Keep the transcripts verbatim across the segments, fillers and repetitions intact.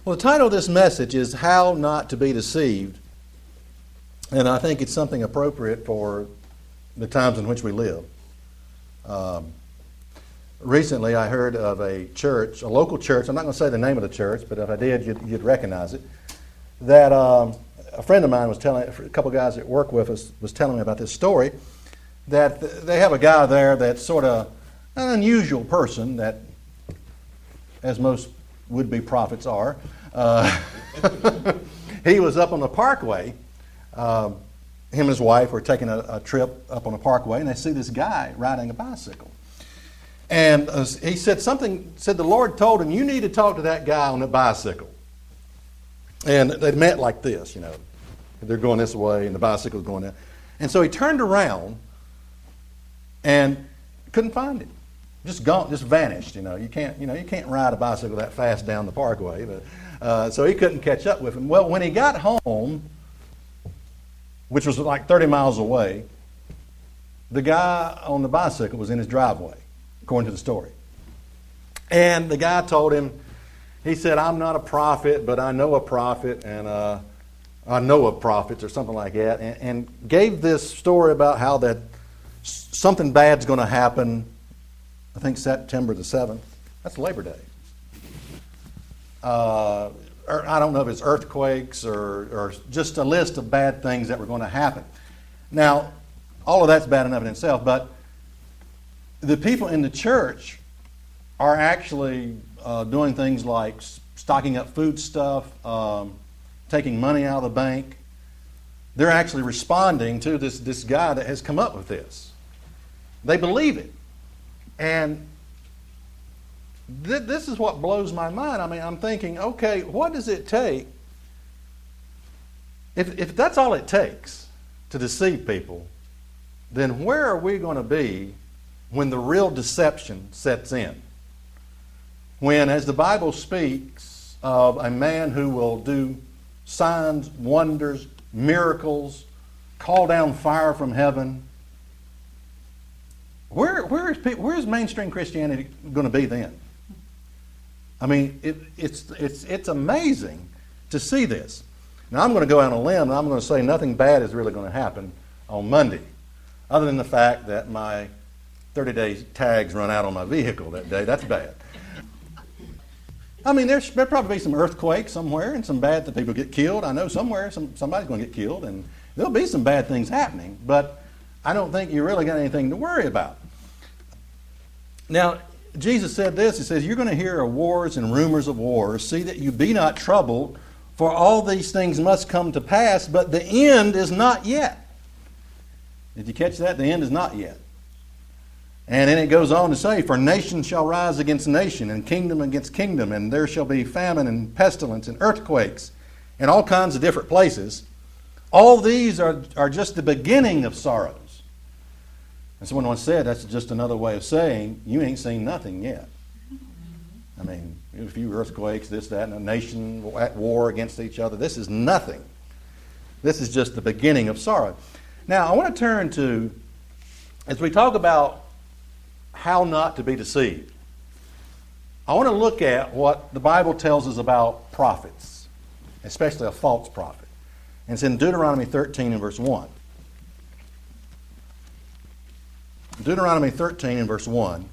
Well, the title of this message is How Not to Be Deceived, and I think it's something appropriate for the times in which we live. Um, recently, I heard of a church, a local church, I'm not going to say the name of the church, but if I did, you'd, you'd recognize it, that um, a friend of mine was telling, a couple of guys that work with us was telling me about this story, that they have a guy there that's sort of an unusual person that, as most would-be prophets are. Uh, he was up on the parkway. Um, him and his wife were taking a, a trip up on the parkway, and they see this guy riding a bicycle. And uh, he said something, said the Lord told him, you need to talk to that guy on the bicycle. And they met like this, you know. They're going this way, and the bicycle's going that. And so he turned around and couldn't find him. Just gone, just vanished. You know, you can't, you know, you can't ride a bicycle that fast down the parkway. But uh, so he couldn't catch up with him. Well, when he got home, which was like thirty miles away, the guy on the bicycle was in his driveway, according to the story. And the guy told him, he said, "I'm not a prophet, but I know a prophet, and uh, I know of prophets," or something like that, and, and gave this story about how that something bad's going to happen. I think September the seventh. That's Labor Day. Uh, or I don't know if it's earthquakes or, or just a list of bad things that were going to happen. Now, all of that's bad enough in itself, but the people in the church are actually uh, doing things like stocking up food stuff, um, taking money out of the bank. They're actually responding to this, this guy that has come up with this. They believe it. And th- this is what blows my mind. I mean, I'm thinking, okay, what does it take? If, if that's all it takes to deceive people, then where are we going to be when the real deception sets in? When, as the Bible speaks of a man who will do signs, wonders, miracles, call down fire from heaven, Where, where, is, where is mainstream Christianity going to be then? I mean, it, it's, it's, it's amazing to see this. Now, I'm going to go out on a limb, and I'm going to say nothing bad is really going to happen on Monday, other than the fact that my thirty-day tags run out on my vehicle that day. That's bad. I mean, there's, there'll probably be some earthquakes somewhere and some bad that people get killed. I know somewhere some, somebody's going to get killed, and there'll be some bad things happening, but I don't think you really got anything to worry about. Now, Jesus said this, he says, you're going to hear of wars and rumors of wars. See that you be not troubled, for all these things must come to pass, but the end is not yet. Did you catch that? The end is not yet. And then it goes on to say, for nation shall rise against nation, and kingdom against kingdom, and there shall be famine and pestilence and earthquakes in all kinds of different places. All these are, are just the beginning of sorrows. And someone once said, that's just another way of saying, you ain't seen nothing yet. I mean, a few earthquakes, this, that, and a nation at war against each other. This is nothing. This is just the beginning of sorrow. Now, I want to turn to, as we talk about how not to be deceived, I want to look at what the Bible tells us about prophets, especially a false prophet. And it's in Deuteronomy thirteen and verse one. Deuteronomy thirteen and verse one,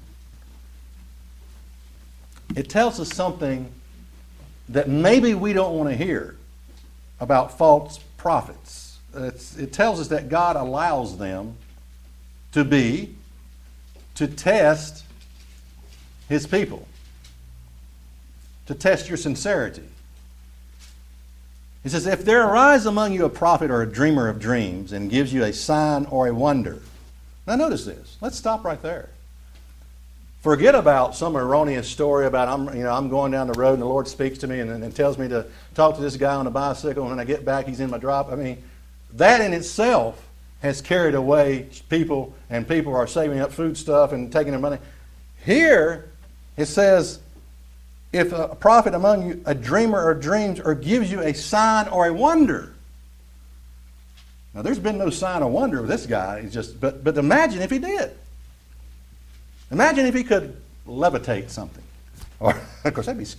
it tells us something that maybe we don't want to hear about false prophets. It's, it tells us that God allows them to be, to test His people, to test your sincerity. He says, if there arise among you a prophet or a dreamer of dreams and gives you a sign or a wonder. Now notice this. Let's stop right there. Forget about some erroneous story about I'm, you know, I'm going down the road and the Lord speaks to me and, and tells me to talk to this guy on a bicycle, and when I get back he's in my drop. I mean, that in itself has carried away people, and people are saving up food stuff and taking their money. Here it says, if a prophet among you, a dreamer or dreams, or gives you a sign or a wonder. Now, there's been no sign or wonder with this guy. He's just, but, but imagine if he did. Imagine if he could levitate something. Or, of course, that'd be scary.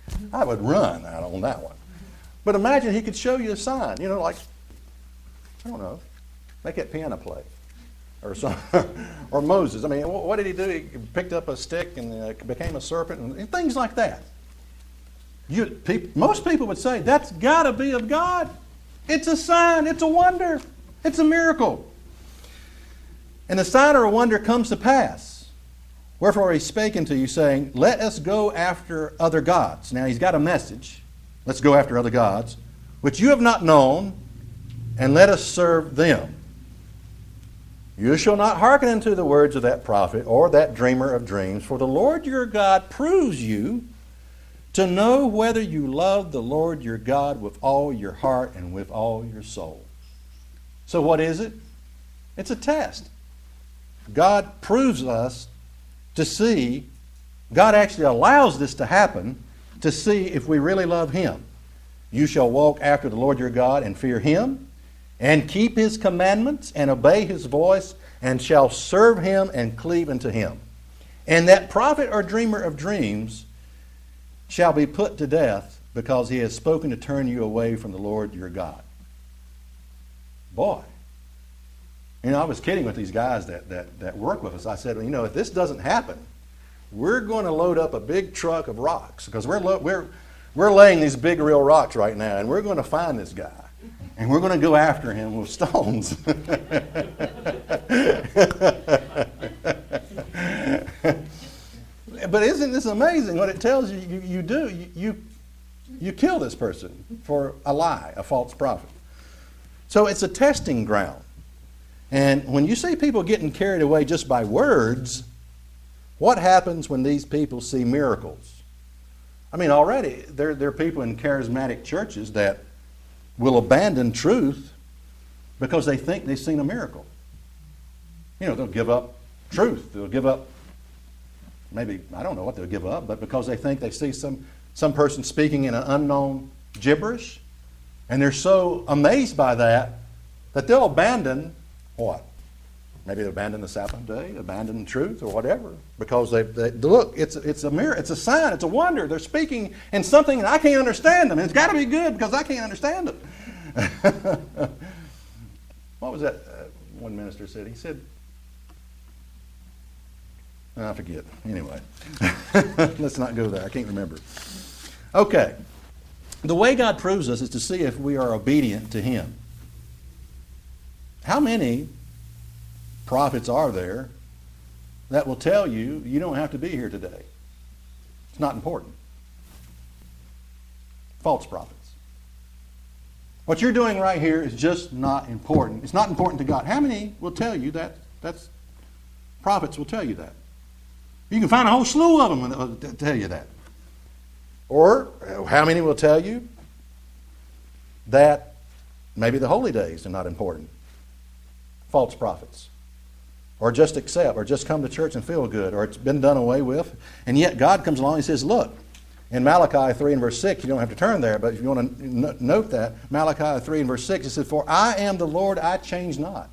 I would run out on that one. But imagine he could show you a sign, you know, like, I don't know, make that piano play. Or some, or Moses. I mean, what did he do? He picked up a stick and uh, became a serpent and, and things like that. You, people, most people would say, that's got to be of God. It's a sign. It's a wonder. It's a miracle. And the sign or a wonder comes to pass. Wherefore he spake unto you, saying, let us go after other gods. Now he's got a message. Let's go after other gods, which you have not known, and let us serve them. You shall not hearken unto the words of that prophet or that dreamer of dreams, for the Lord your God proves you to know whether you love the Lord your God with all your heart and with all your soul. So what is it? It's a test. God proves us to see, God actually allows this to happen to see if we really love Him. You shall walk after the Lord your God and fear Him, and keep His commandments, and obey His voice, and shall serve Him and cleave unto Him. And that prophet or dreamer of dreams shall be put to death, because he has spoken to turn you away from the Lord your God. Boy. You know, I was kidding with these guys that, that, that work with us. I said, well, you know, if this doesn't happen, we're going to load up a big truck of rocks, because we're, lo- we're, we're laying these big real rocks right now, and we're going to find this guy. And we're going to go after him with stones. But isn't this amazing what it tells you you, you do? You, you, you kill this person for a lie, a false prophet. So it's a testing ground. And when you see people getting carried away just by words, what happens when these people see miracles? I mean, already there, there are people in charismatic churches that will abandon truth because they think they've seen a miracle. You know, they'll give up truth. They'll give up, maybe, I don't know what they'll give up, but because they think they see some, some person speaking in an unknown gibberish, and they're so amazed by that that they'll abandon what? Maybe they abandon the Sabbath day, abandon truth, or whatever, because they, they look. It's it's a mirror, it's a sign, it's a wonder. They're speaking in something and I can't understand them. And it's got to be good because I can't understand it. What was that? Uh, one minister said. He said, I forget. Anyway, let's not go there. I can't remember. Okay, the way God proves us is to see if we are obedient to Him. How many prophets are there that will tell you you don't have to be here today? It's not important. False prophets. What you're doing right here is just not important. It's not important to God. How many will tell you that? That's prophets will tell you that. You can find a whole slew of them that will tell you that. Or how many will tell you that maybe the holy days are not important? False prophets. Or just accept, or just come to church and feel good, or it's been done away with. And yet God comes along and says, look, in Malachi three and verse six, you don't have to turn there, but if you want to note that, Malachi three and verse six, it says, for I am the Lord, I change not.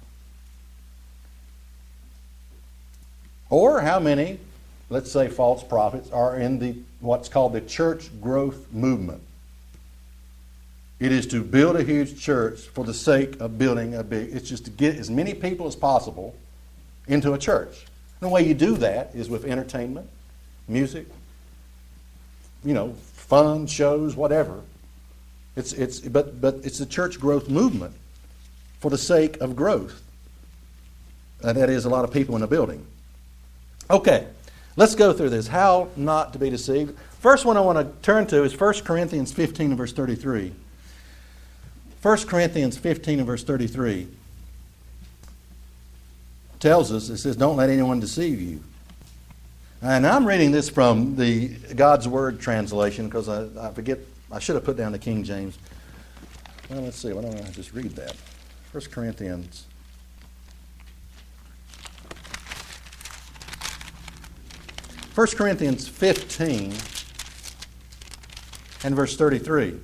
Or how many, let's say false prophets, are in the what's called the church growth movement? It is to build a huge church for the sake of building a big, it's just to get as many people as possible into a church. And the way you do that is with entertainment, music, you know, fun, shows, whatever. It's it's but but it's the church growth movement for the sake of growth. And that is a lot of people in a building. Okay, let's go through this. How not to be deceived. First one I want to turn to is First Corinthians fifteen and verse thirty-three. First Corinthians fifteen and verse thirty-three tells us, it says, don't let anyone deceive you. And I'm reading this from the God's Word translation because I, I forget, I should have put down the King James. Well, let's see, why don't I just read that? First Corinthians. First Corinthians fifteen and verse thirty-three.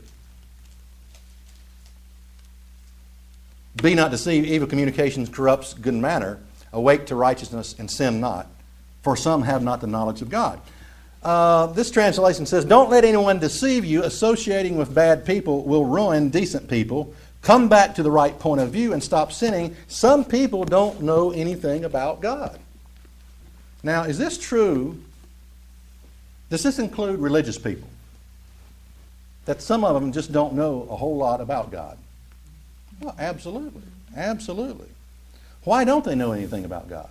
Be not deceived, evil communications corrupts good manner. Awake to righteousness and sin not, for some have not the knowledge of God. Uh, this translation says, don't let anyone deceive you. Associating with bad people will ruin decent people. Come back to the right point of view and stop sinning. Some people don't know anything about God. Now, is this true? Does this include religious people? That some of them just don't know a whole lot about God? Well, absolutely. Absolutely. Why don't they know anything about God?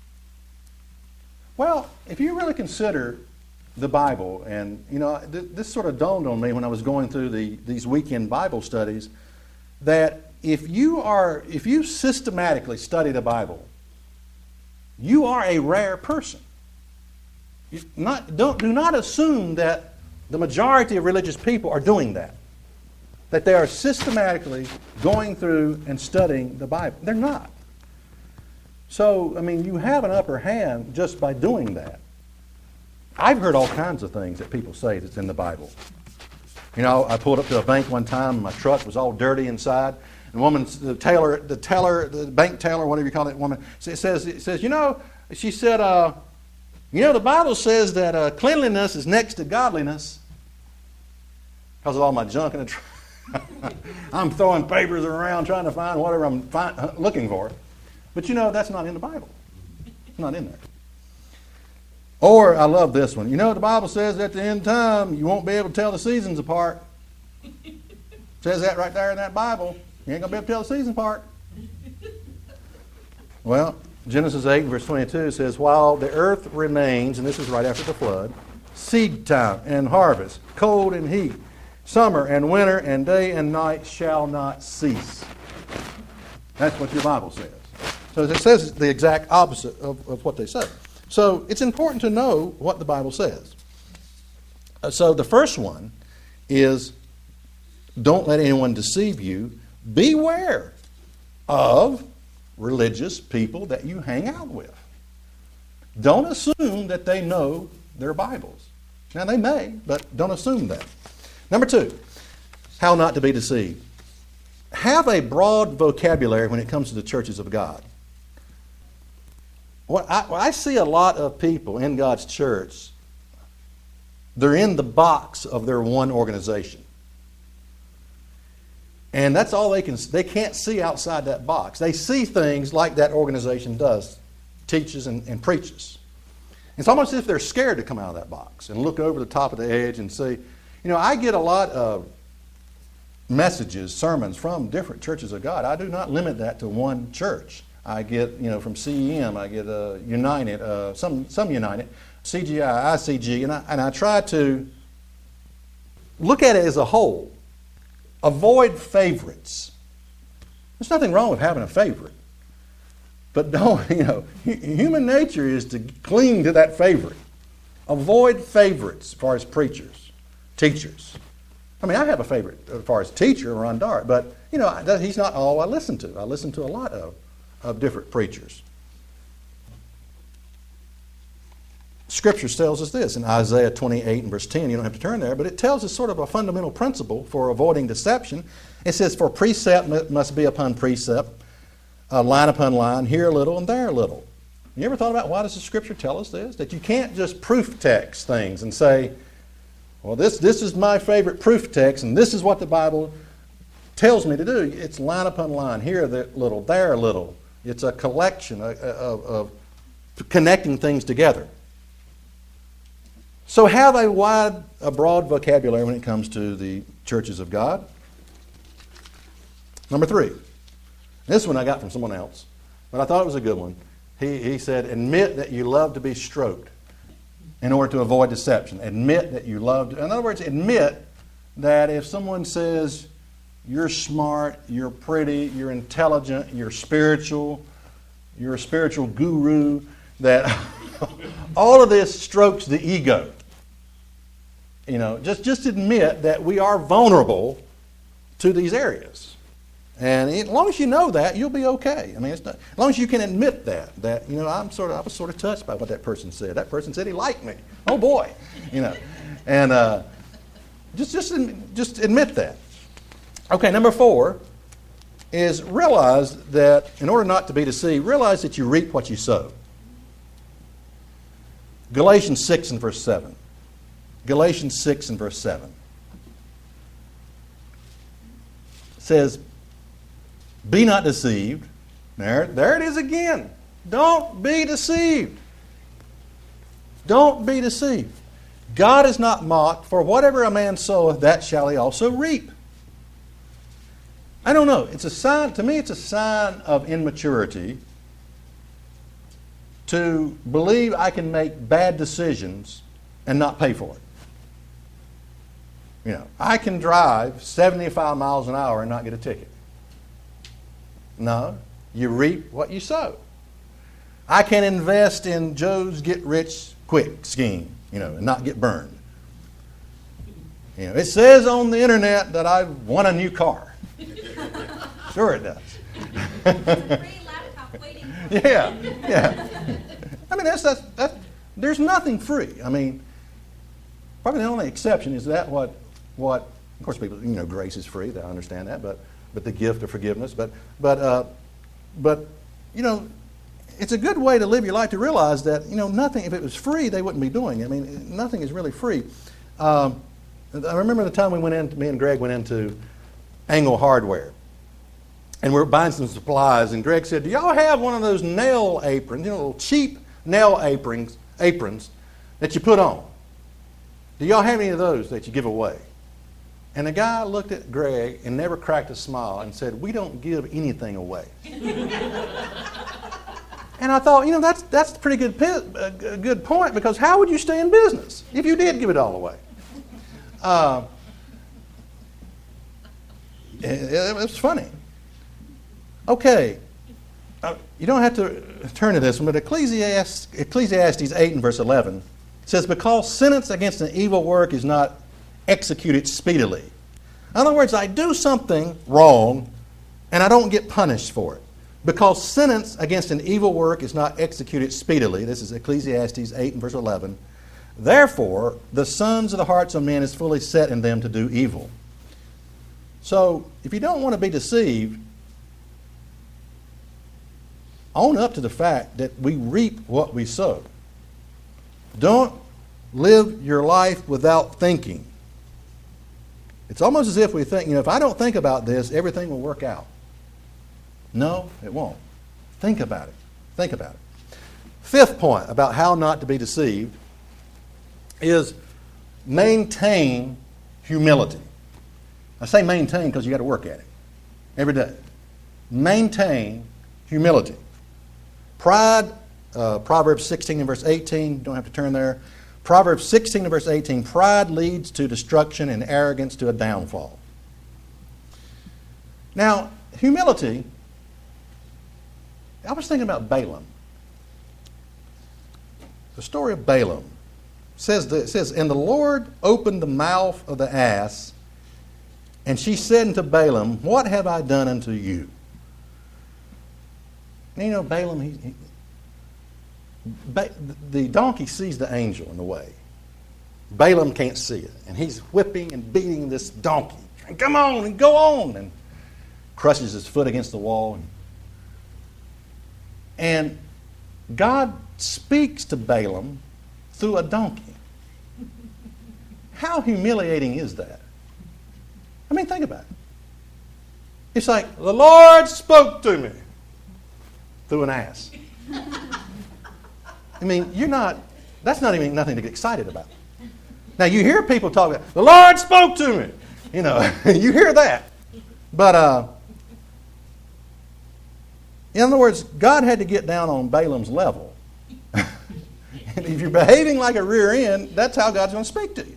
Well, if you really consider the Bible, and you know, th- this sort of dawned on me when I was going through the, these weekend Bible studies, that if you are, if you systematically study the Bible, you are a rare person. You not, don't, do not assume that the majority of religious people are doing that. That they are systematically going through and studying the Bible. They're not. So, I mean, you have an upper hand just by doing that. I've heard all kinds of things that people say that's in the Bible. You know, I pulled up to a bank one time, and my truck was all dirty inside. And the woman, the teller, the teller, the bank teller, whatever you call that woman, it says, it says, you know, she said, uh, you know, the Bible says that uh, cleanliness is next to godliness. Because of all my junk in the truck. I'm throwing papers around trying to find whatever I'm find, looking for. But you know, that's not in the Bible. It's not in there. Or, I love this one. You know, the Bible says at the end of time, you won't be able to tell the seasons apart. It says that right there in that Bible. You ain't going to be able to tell the seasons apart. Well, Genesis eight, verse twenty-two says, while the earth remains, and this is right after the flood, seed time and harvest, cold and heat, summer and winter, and day and night shall not cease. That's what your Bible says. So it says the exact opposite of, of what they say. So it's important to know what the Bible says. Uh, so the first one is, don't let anyone deceive you. Beware of religious people that you hang out with. Don't assume that they know their Bibles. Now they may, but don't assume that. Number two, how not to be deceived. Have a broad vocabulary when it comes to the churches of God. What I, I see a lot of people in God's church, they're in the box of their one organization. And that's all they can, they can't see outside that box. They see things like that organization does, teaches and, and preaches. It's almost as if they're scared to come out of that box and look over the top of the edge and see. You know, I get a lot of messages, sermons from different churches of God. I do not limit that to one church. I get, you know, from C E M, I get uh, United, uh, some some United, C G I, I C G, and I, and I try to look at it as a whole. Avoid favorites. There's nothing wrong with having a favorite. But don't, you know, human nature is to cling to that favorite. Avoid favorites as far as preachers, teachers. I mean, I have a favorite as far as teacher, Ron Dart, but, you know, he's not all I listen to. I listen to a lot of, of different preachers. Scripture tells us this in Isaiah twenty-eight and verse ten. You don't have to turn there, but it tells us sort of a fundamental principle for avoiding deception. It says, for precept must be upon precept, uh, line upon line, here a little and there a little. You ever thought about why does the Scripture tell us this? That you can't just proof text things and say, well, this, this is my favorite proof text, and this is what the Bible tells me to do. It's line upon line, here a little, there a little. It's a collection of, of, of connecting things together. So have a wide, a broad vocabulary when it comes to the churches of God. Number three. This one I got from someone else, but I thought it was a good one. He, he said, admit that you love to be stroked in order to avoid deception. Admit that you love to, in other words, admit that if someone says you're smart, you're pretty, you're intelligent, you're spiritual, you're a spiritual guru, that all of this strokes the ego. You know, just, just admit that we are vulnerable to these areas. And as long as you know that, you'll be okay. I mean, it's not, as long as you can admit that, that, you know, I'm sort of, I was sort of touched by what that person said. That person said he liked me. Oh boy, you know, and uh, just, just, just admit that. Okay, number four is realize that in order not to be deceived, realize that you reap what you sow. Galatians six and verse seven. Galatians six and verse seven. It says, be not deceived. There, there it is again. Don't be deceived. Don't be deceived. God is not mocked, for whatever a man soweth, that shall he also reap. I don't know. It's a sign, to me, it's a sign of immaturity to believe I can make bad decisions and not pay for it. You know, I can drive seventy-five miles an hour and not get a ticket. No, you reap what you sow. I can invest in Joe's get-rich-quick scheme, you know, and not get burned. You know, it says on the internet that I won a new car. Sure it does. yeah, yeah. I mean, that's, that's, that's, there's nothing free. I mean, probably the only exception is that what, what, of course, people, you know, grace is free. I understand that, but, but the gift of forgiveness. But, but, uh, but, you know, it's a good way to live your life to realize that, you know, nothing, if it was free, they wouldn't be doing it. I mean, nothing is really free. Um, I remember the time we went in, me and Greg went into Angle Hardware. And we were buying some supplies, and Greg said, do y'all have one of those nail aprons, you know, little cheap nail aprons, aprons that you put on? Do y'all have any of those that you give away? And the guy looked at Greg and never cracked a smile and said, we don't give anything away. And I thought, you know, that's that's a pretty good, uh, good point, because how would you stay in business if you did give it all away? Uh, it, it was funny. Okay, uh, you don't have to turn to this one, but Ecclesiastes, Ecclesiastes eight and verse eleven says, because sentence against an evil work is not executed speedily. In other words, I do something wrong and I don't get punished for it. Because sentence against an evil work is not executed speedily. This is Ecclesiastes eight and verse eleven. Therefore, the sons of the hearts of men is fully set in them to do evil. So, if you don't want to be deceived, own up to the fact that we reap what we sow. Don't live your life without thinking. It's almost as if we think, you know, if I don't think about this, everything will work out. No, it won't. Think about it. Think about it. Fifth point about how not to be deceived is maintain humility. I say maintain because you got to work at it every day. Maintain humility. Pride, uh, Proverbs sixteen and verse eighteen, don't have to turn there. Proverbs sixteen and verse eighteen, pride leads to destruction and arrogance to a downfall. Now, humility, I was thinking about Balaam. The story of Balaam says, that, it says, and the Lord opened the mouth of the ass, and she said unto Balaam, what have I done unto you? And you know, Balaam, he, he, ba- the donkey sees the angel in the way. Balaam can't see it, and he's whipping and beating this donkey. And come on, and go on, and crushes his foot against the wall. And, and God speaks to Balaam through a donkey. How humiliating is that? I mean, think about it. It's like, the Lord spoke to me through an ass. I mean, you're not, that's not even nothing to get excited about. Now, you hear people talk about, the Lord spoke to me. You know, you hear that. But, uh, in other words, God had to get down on Balaam's level. And if you're behaving like a rear end, that's how God's going to speak to you.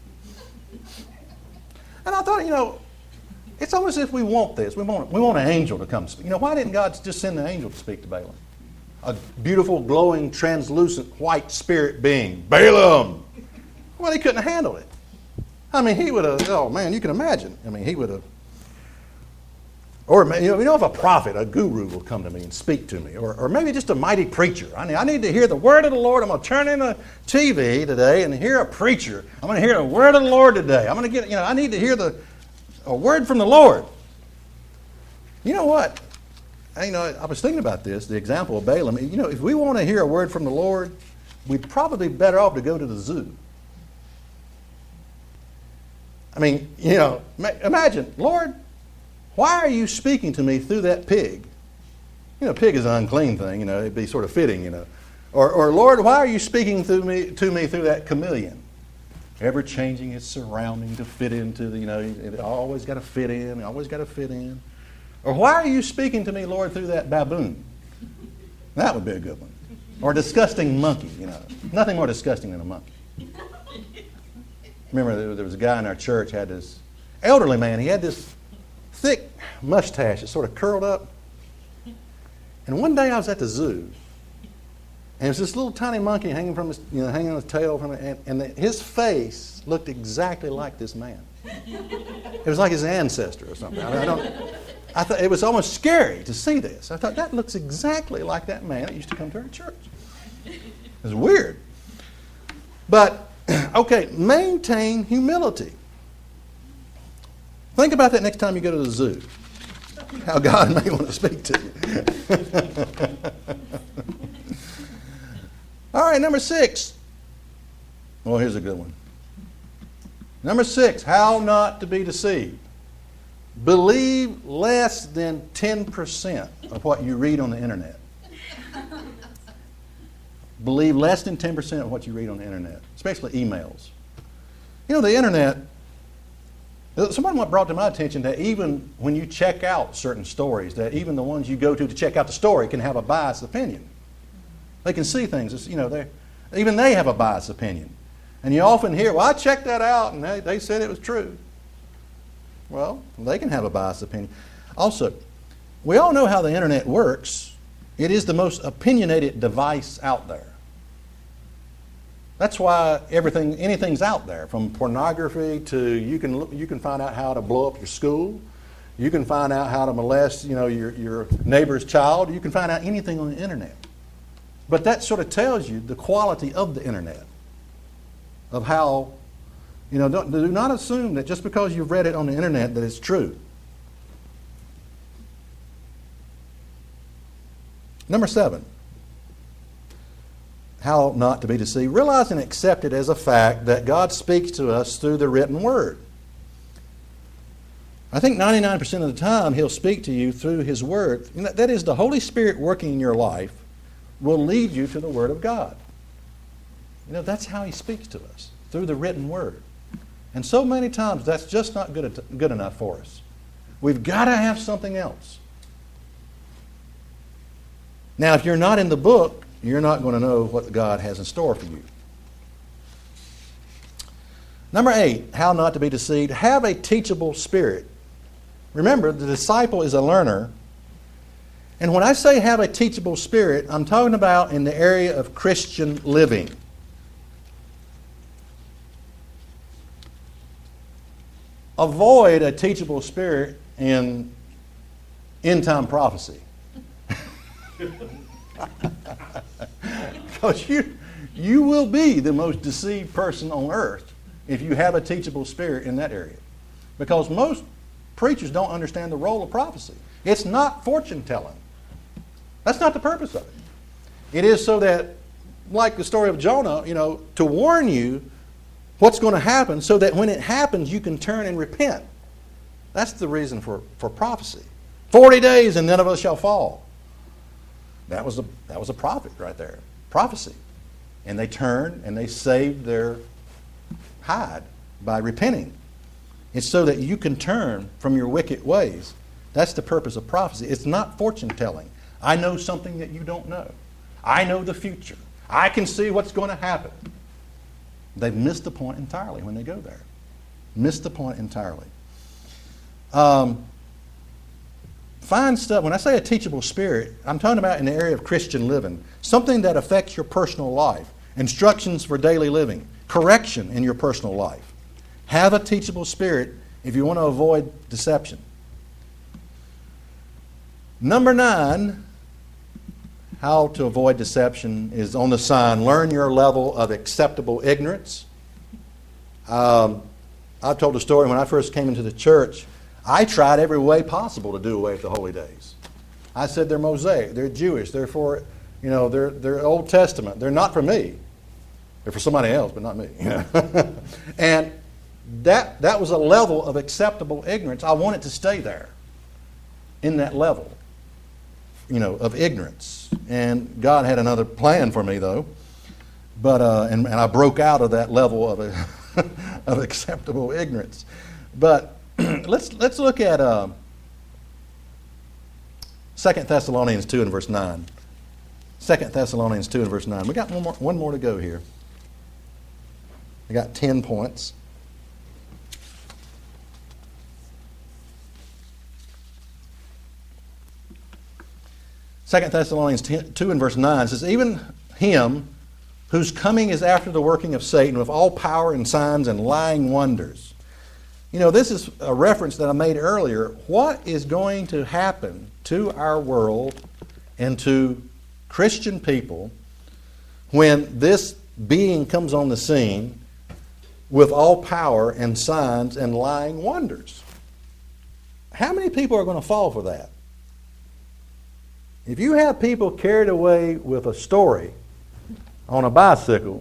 And I thought, you know, it's almost as if we want this. We want, we want an angel to come speak. You know, why didn't God just send an angel to speak to Balaam? A beautiful, glowing, translucent, white spirit being. Balaam! Well, he couldn't have handled it. I mean, he would have, oh man, you can imagine. I mean, he would have. Or, you know, you know, if a prophet, a guru will come to me and speak to me, or, or maybe just a mighty preacher. I need, I need to hear the word of the Lord. I'm going to turn in the T V today and hear a preacher. I'm going to hear the word of the Lord today. I'm going to get, you know, I need to hear the a word from the Lord. You know what? I, you know, I was thinking about this, the example of Balaam. You know, if we want to hear a word from the Lord, we'd probably be better off to go to the zoo. I mean, you know, imagine, Lord, why are you speaking to me through that pig? You know, pig is an unclean thing, you know, it'd be sort of fitting, you know. Or, or Lord, why are you speaking through me, to me through that chameleon? Ever changing its surrounding to fit into the, you know, it always got to fit in, always got to fit in. Or why are you speaking to me, Lord, through that baboon? That would be a good one. Or a disgusting monkey, you know. Nothing more disgusting than a monkey. Remember, there was a guy in our church, had this elderly man, he had this thick mustache that sort of curled up. And one day I was at the zoo, and there's this little tiny monkey hanging from his, you know, hanging on his tail from it, and, and the, his face looked exactly like this man. It was like his ancestor or something. I, I don't. I thought it was almost scary to see this. I thought that looks exactly like that man that used to come to our church. It was weird, but okay. Maintain humility. Think about that next time you go to the zoo. How God may want to speak to you. All right, number six. Well, here's a good one. Number six, how not to be deceived. Believe less than ten percent of what you read on the internet. Believe less than ten percent of what you read on the internet, especially emails. You know, the internet, someone brought to my attention that even when you check out certain stories, that even the ones you go to to check out the story can have a biased opinion. They can see things, you know, they even they have a biased opinion. And you often hear, well, I checked that out and they, they said it was true. Well, they can have a biased opinion. Also, we all know how the internet works. It is the most opinionated device out there. That's why everything, anything's out there, from pornography to you can look, you can find out how to blow up your school. You can find out how to molest, you know, your, your neighbor's child. You can find out anything on the internet. But that sort of tells you the quality of the internet, of how, you know, don't, do not assume that just because you've read it on the internet that it's true. Number seven, how not to be deceived. Realize and accept it as a fact that God speaks to us through the written word. I think ninety-nine percent of the time He'll speak to you through His word. That is, the Holy Spirit working in your life will lead you to the Word of God. You know, that's how He speaks to us, through the written Word. And so many times that's just not good, good enough for us. We've got to have something else. Now, if you're not in the book, you're not going to know what God has in store for you. Number eight, how not to be deceived. Have a teachable spirit. Remember, the disciple is a learner. And when I say have a teachable spirit, I'm talking about in the area of Christian living. Avoid a teachable spirit in end-time prophecy. Because you, you will be the most deceived person on earth if you have a teachable spirit in that area. Because most preachers don't understand the role of prophecy. It's not fortune telling. That's not the purpose of it. It is so that, like the story of Jonah, you know, to warn you what's going to happen so that when it happens you can turn and repent. That's the reason for, for prophecy. Forty days and Nineveh shall fall. That was a that was a prophet right there. Prophecy. And they turned and they saved their hide by repenting. It's so that you can turn from your wicked ways. That's the purpose of prophecy. It's not fortune telling. I know something that you don't know. I know the future. I can see what's going to happen. They've missed the point entirely when they go there. Missed the point entirely. Um, find stuff. When I say a teachable spirit, I'm talking about in the area of Christian living. Something that affects your personal life. Instructions for daily living. Correction in your personal life. Have a teachable spirit if you want to avoid deception. Number nine, how to avoid deception is on the sign. Learn your level of acceptable ignorance. Um, I've told a story when I first came into the church. I tried every way possible to do away with the holy days. I said they're Mosaic, they're Jewish, they're for, you know, they're they're Old Testament. They're not for me. They're for somebody else, but not me. And that, that was a level of acceptable ignorance. I want it to stay there, in that level, you know, of ignorance. And God had another plan for me, though. But uh, and, and I broke out of that level of a, of acceptable ignorance. But let's let's look at uh, Second Thessalonians two and verse nine. Second Thessalonians two and verse nine. We got one more one more to go here. I got ten points. Second Thessalonians two and verse nine says, even him whose coming is after the working of Satan with all power and signs and lying wonders. You know, this is a reference that I made earlier. What is going to happen to our world and to Christian people when this being comes on the scene with all power and signs and lying wonders? How many people are going to fall for that? If you have people carried away with a story on a bicycle,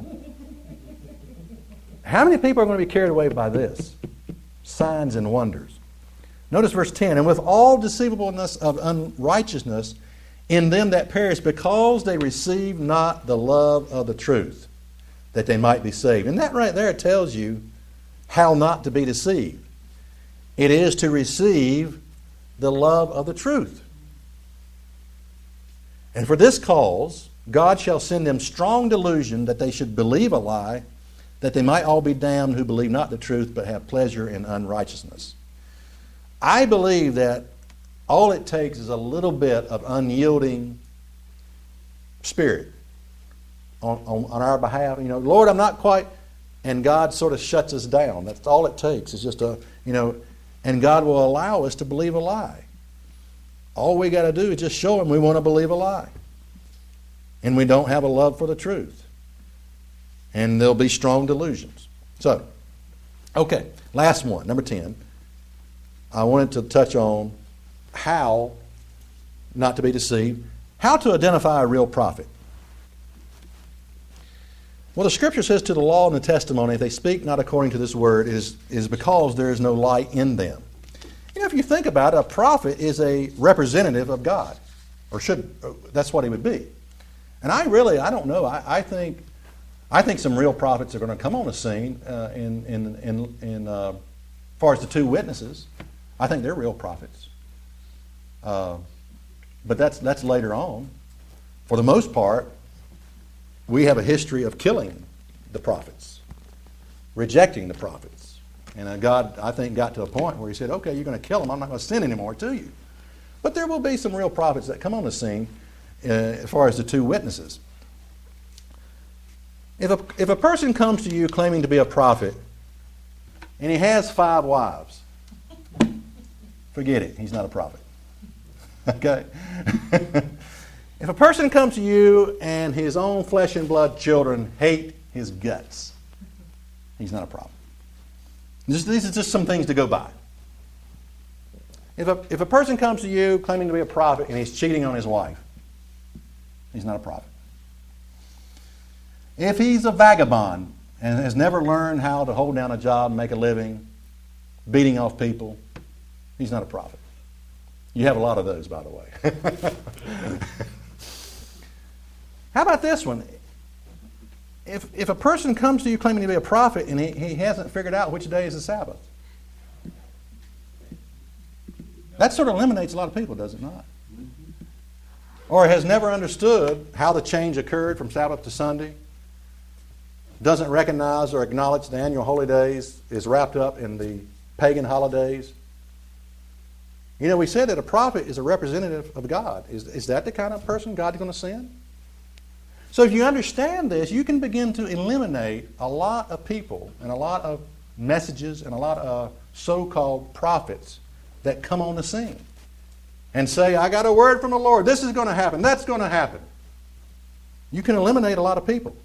how many people are going to be carried away by this? Signs and wonders. Notice verse ten, and with all deceivableness of unrighteousness in them that perish, because they receive not the love of the truth, that they might be saved. And that right there tells you how not to be deceived. It is to receive the love of the truth. And for this cause, God shall send them strong delusion that they should believe a lie, that they might all be damned who believe not the truth, but have pleasure in unrighteousness. I believe that all it takes is a little bit of unyielding spirit on, on, on our behalf. You know, Lord, I'm not quite, and God sort of shuts us down. That's all it takes is just a, you know, and God will allow us to believe a lie. All we got to do is just show Him we want to believe a lie. And we don't have a love for the truth. And there'll be strong delusions. So, okay, last one, number ten. I wanted to touch on how not to be deceived, how to identify a real prophet. Well, the Scripture says to the law and the testimony, if they speak not according to this word, it is, is because there is no light in them. You know, if you think about it, a prophet is a representative of God, or should, that's what he would be. And I really, I don't know, I, I think I think some real prophets are going to come on the scene uh, in, in, in, in uh, as far as the two witnesses. I think they're real prophets. Uh, but that's, that's later on. For the most part, we have a history of killing the prophets, rejecting the prophets. And uh, God, I think, got to a point where He said, okay, you're going to kill them. I'm not going to send any more to you. But there will be some real prophets that come on the scene uh, as far as the two witnesses. If a, if a person comes to you claiming to be a prophet and he has five wives, forget it. He's not a prophet. Okay? If a person comes to you and his own flesh and blood children hate his guts, he's not a prophet. This, these are just some things to go by. If a, if a person comes to you claiming to be a prophet and he's cheating on his wife, he's not a prophet. If he's a vagabond and has never learned how to hold down a job, make a living, beating off people, he's not a prophet. You have a lot of those, by the way. How about this one? If, if a person comes to you claiming to be a prophet and he, he hasn't figured out which day is the Sabbath, that sort of eliminates a lot of people, does it not? Or has never understood how the change occurred from Sabbath to Sunday, doesn't recognize or acknowledge the annual holy days, is wrapped up in the pagan holidays. You know, we said that a prophet is a representative of God. Is, is that the kind of person God's going to send? So if you understand this, you can begin to eliminate a lot of people and a lot of messages and a lot of so-called prophets that come on the scene and say, I got a word from the Lord. This is going to happen. That's going to happen. You can eliminate a lot of people.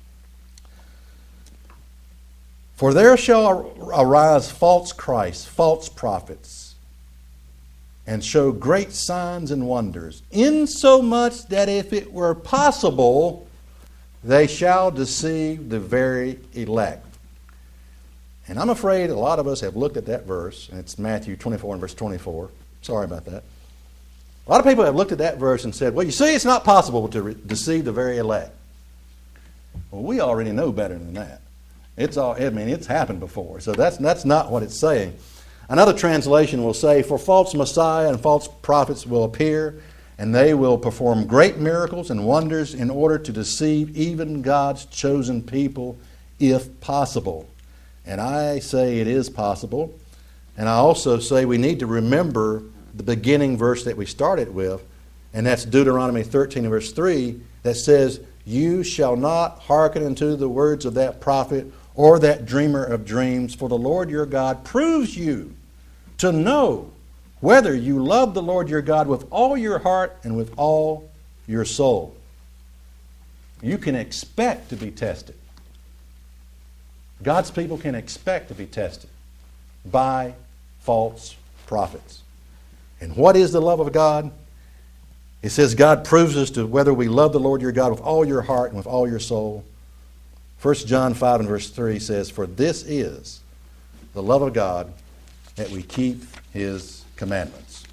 For there shall arise false Christs, false prophets, and show great signs and wonders, insomuch that if it were possible, they shall deceive the very elect. And I'm afraid a lot of us have looked at that verse, and it's Matthew twenty-four and verse twenty-four. Sorry about that. A lot of people have looked at that verse and said, well, you see, it's not possible to re- deceive the very elect. Well, we already know better than that. It's all, I mean, it's happened before. So that's, that's not what it's saying. Another translation will say, for false Messiah and false prophets will appear, and they will perform great miracles and wonders in order to deceive even God's chosen people, if possible. And I say it is possible. And I also say we need to remember the beginning verse that we started with, and that's Deuteronomy thirteen, verse three, that says, you shall not hearken unto the words of that prophet or that dreamer of dreams, for the Lord your God proves you to know whether you love the Lord your God with all your heart and with all your soul. You can expect to be tested. God's people can expect to be tested by false prophets. And what is the love of God? It says God proves us to whether we love the Lord your God with all your heart and with all your soul. First John five and verse three says, for this is the love of God, that we keep his commandments.